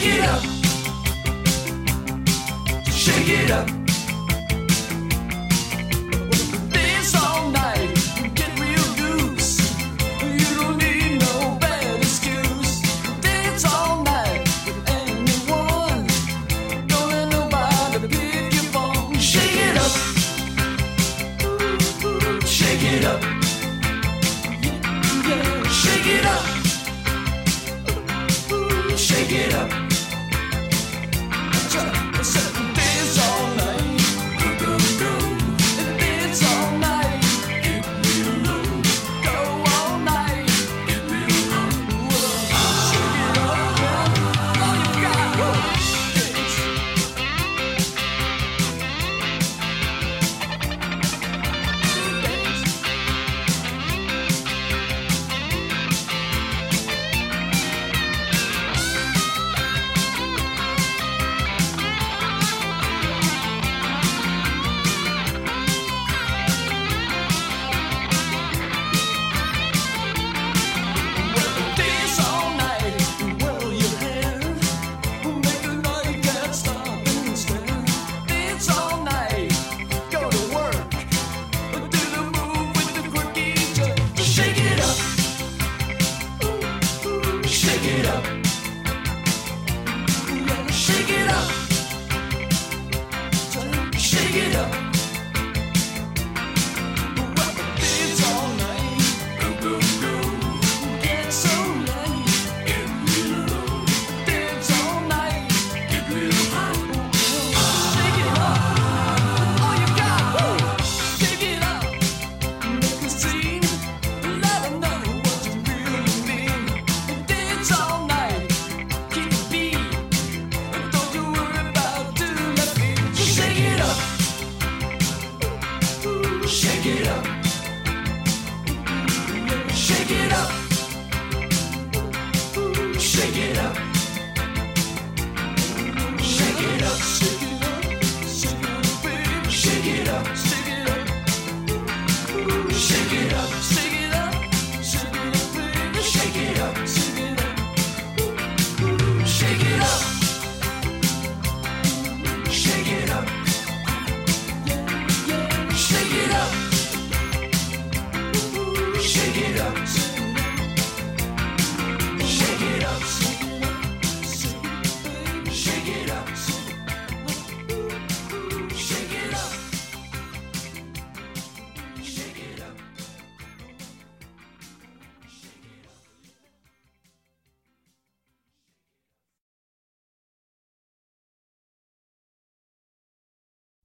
Shake it up. Shake it up. Dance all night. Get real loose. You don't need no bad excuse. Dance all night with anyone. Don't let nobody pick your phone. Shake it up. Shake it up. Yeah, shake it up. Shake it up. Dance all night. Dance all night. Go all night. Shake it up, yeah. All you got. Dance. Dance all night, whirl your hair. Make a night can't stop and stare. Dance all night, go to work. Do the move with the quirky jerk. Shake it up. Shake it up. Yeah, shake it up. Shake it up. Dance all night. Get so nice. Dance all night. Shake it up. All you got. Shake it up. Make a scene. Let 'em know what you really mean. Dance all night. Keep the beat. Don't you worry about doing that beat. Shake it up. Shake it up. Shake it up. Shake it up.